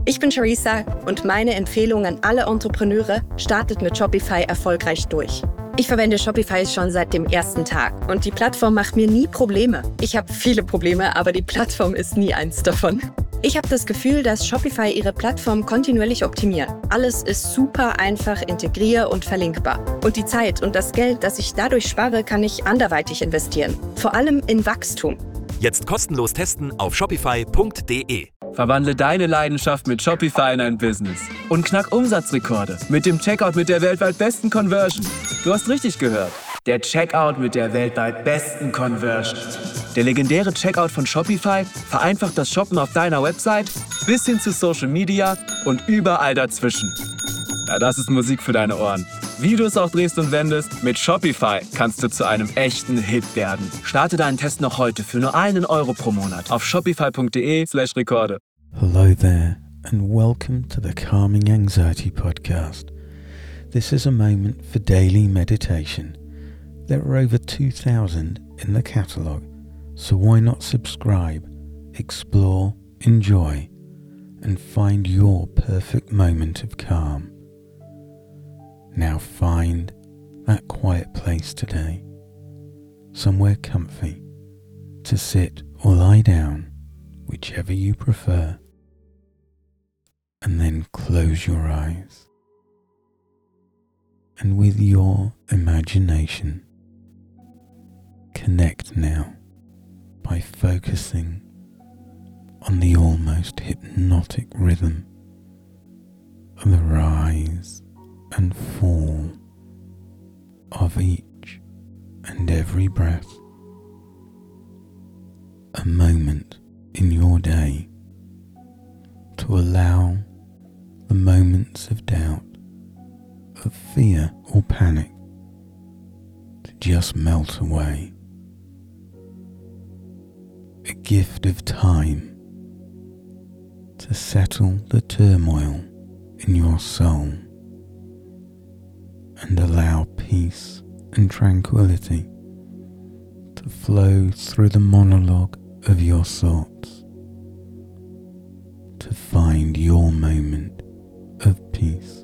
Ich bin Charissa und meine Empfehlung an alle Entrepreneure: startet mit Shopify erfolgreich durch. Ich verwende Shopify schon seit dem ersten Tag und die Plattform macht mir nie Probleme. Ich habe viele Probleme, aber die Plattform ist nie eins davon. Ich habe das Gefühl, dass Shopify ihre Plattform kontinuierlich optimiert. Alles ist super einfach integrier- und verlinkbar. Und die Zeit und das Geld, das ich dadurch spare, kann ich anderweitig investieren. Vor allem in Wachstum. Jetzt kostenlos testen auf shopify.de. Verwandle deine Leidenschaft mit Shopify in ein Business und knack Umsatzrekorde mit dem Checkout mit der weltweit besten Conversion. Du hast richtig gehört. Der Checkout mit der weltweit besten Conversion. Der legendäre Checkout von Shopify vereinfacht das Shoppen auf deiner Website bis hin zu Social Media und überall dazwischen. Na, das ist Musik für deine Ohren. Wie du es auch drehst und wendest, mit Shopify kannst du zu einem echten Hit werden. Starte deinen Test noch heute für nur €1 pro Monat auf shopify.de/Rekorde. Hello there and welcome to the Calming Anxiety Podcast. This is a moment for daily meditation. There are over 2,000 in the catalogue, so why not subscribe, explore, enjoy, and find your perfect moment of calm. Now find that quiet place today, somewhere comfy, to sit or lie down, whichever you prefer, and then close your eyes. And with your imagination, connect now by focusing on the almost hypnotic rhythm of the rise and fall of each and every breath. A moment in your day to allow the moments of doubt, of fear or panic to just melt away. A gift of time to settle the turmoil in your soul and allow peace and tranquility to flow through the monologue of your thoughts, to find your moment of peace.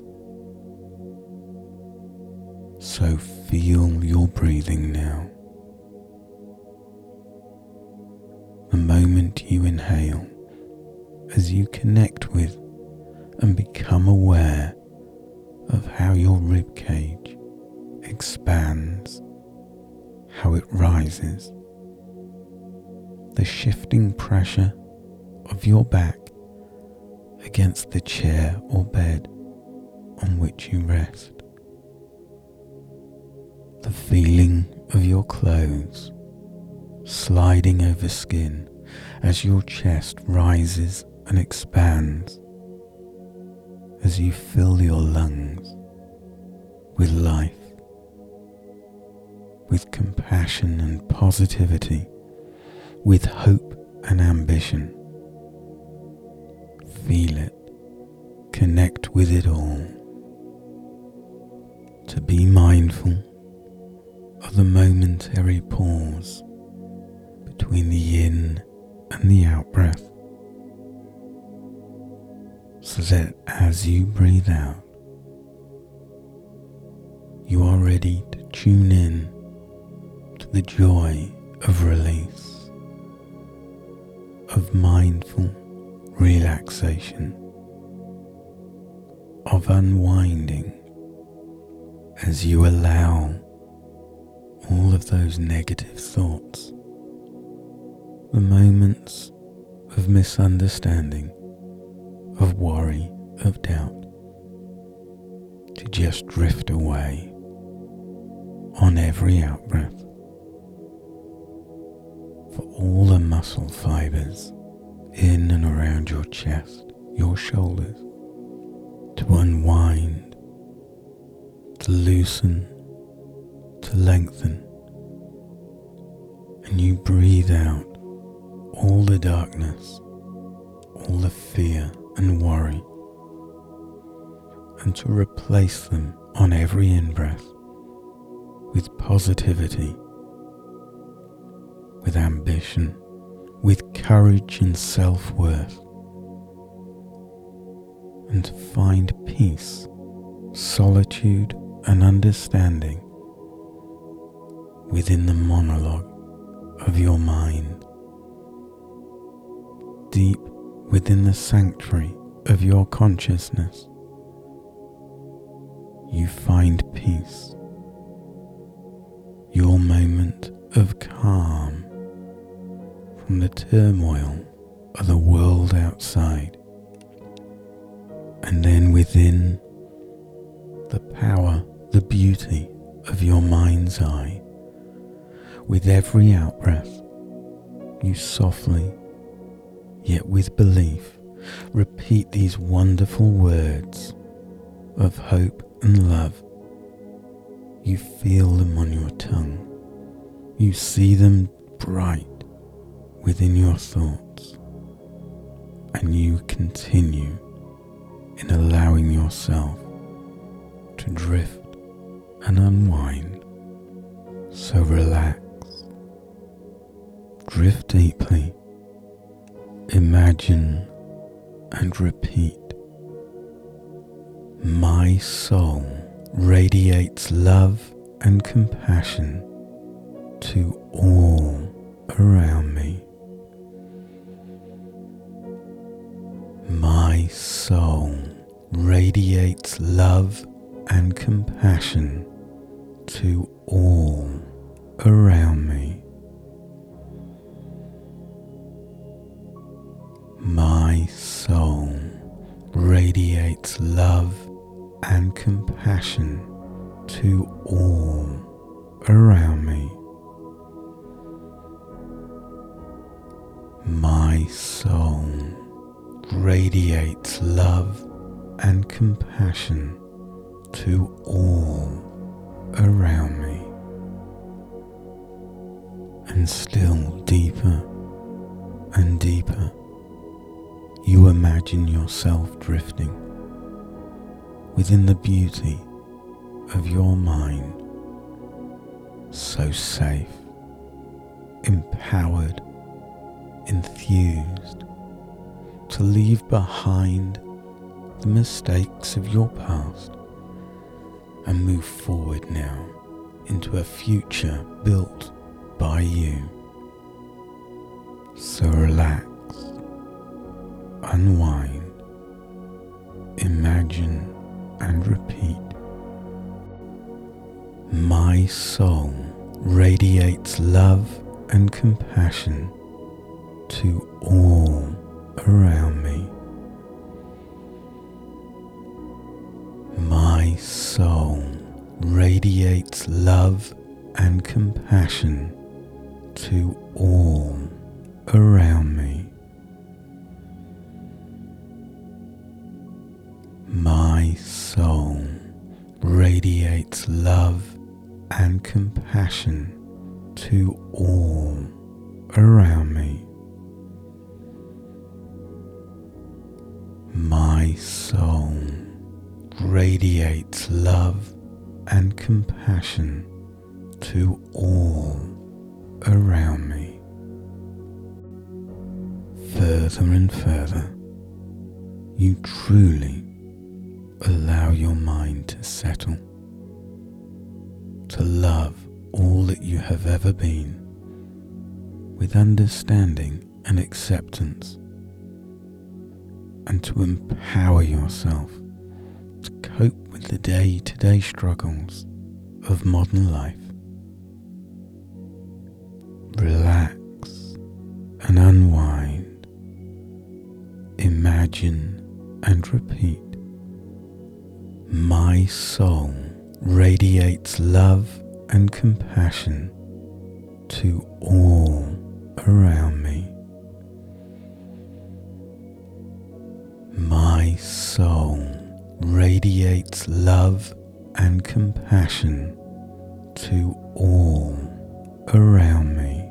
So feel your breathing now. The moment you inhale, as you connect with and become aware of how your rib cage expands, how it rises, the shifting pressure of your back against the chair or bed on which you rest, the feeling of your clothes sliding over skin as your chest rises and expands, as you fill your lungs with life, with compassion and positivity, with hope and ambition. Feel it, connect with it all. To be mindful of the momentary pause between the in and the out breath, so that as you breathe out, you are ready to tune in to the joy of release, of mindful relaxation, of unwinding, as you allow all of those negative thoughts, the moments of misunderstanding, of worry, of doubt, to just drift away on every out-breath. For all the muscle fibers in and around your chest, your shoulders, to unwind, to loosen, to lengthen, and you breathe out all the darkness, all the fear and worry, and to replace them on every in-breath with positivity, with ambition, with courage and self-worth, and find peace, solitude and understanding within the monologue of your mind. Deep within the sanctuary of your consciousness, you find peace, your moment of calm from the turmoil of the world outside. And then within, the power, the beauty of your mind's eye. With every out-breath, you softly, yet with belief, repeat these wonderful words of hope and love. You feel them on your tongue. You see them bright within your thoughts. And you continue in allowing yourself to drift and unwind. So relax, drift deeply, imagine and repeat. My soul radiates love and compassion to all around me. My soul radiates love and compassion to all around me. My soul radiates love and compassion to all around me. My soul radiates love and compassion to all around me. And still deeper and deeper, you imagine yourself drifting within the beauty of your mind, so safe, empowered, enthused to leave behind the mistakes of your past and move forward now into a future built by you. So relax, unwind, imagine and repeat. My soul radiates love and compassion to all around me. My soul radiates love and compassion to all around me. My soul radiates love and compassion to all around me. My soul radiates love and compassion to all around me. Further and further, you truly allow your mind to settle, to love all that you have ever been, with understanding and acceptance, and to empower yourself to cope with the day-to-day struggles of modern life. Relax and unwind, imagine and repeat. My soul radiates love and compassion to all around me. My soul radiates love and compassion to all around me.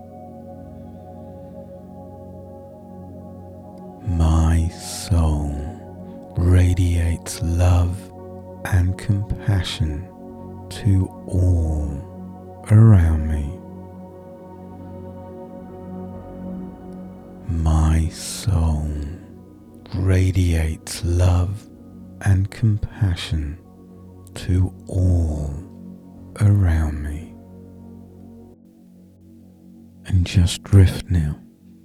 My soul radiates love and compassion to all around me. My soul radiates love and compassion to all around me. And just drift now,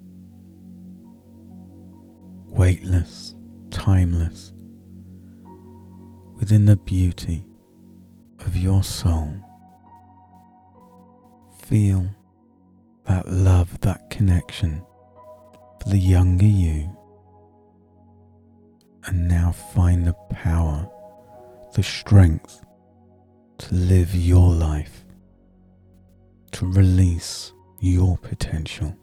weightless, timeless, within the beauty of your soul. Feel that love, that connection for the younger you, and now find the power, the strength to live your life, to release your potential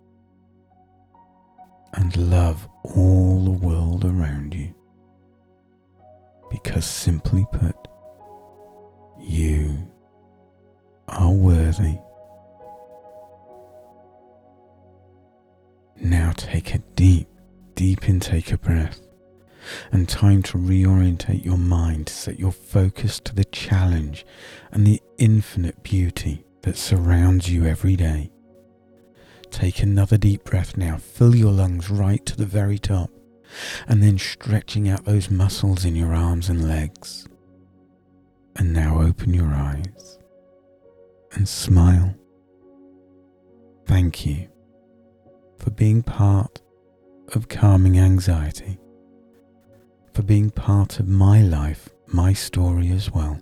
and love all the world around you, because simply put, you are worthy. Now take a deep intake of breath, and time to reorientate your mind to set your focus to the challenge and the infinite beauty that surrounds you every day. Take another deep breath now, fill your lungs right to the very top, and then stretching out those muscles in your arms and legs. And now open your eyes and smile. Thank you for being part of Calming Anxiety, for being part of my life, my story as well.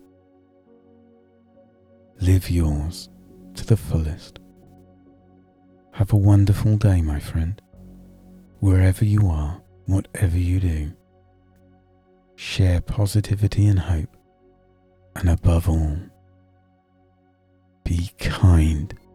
Live yours to the fullest. Have a wonderful day, my friend. Wherever you are, whatever you do, share positivity and hope, and above all, be kind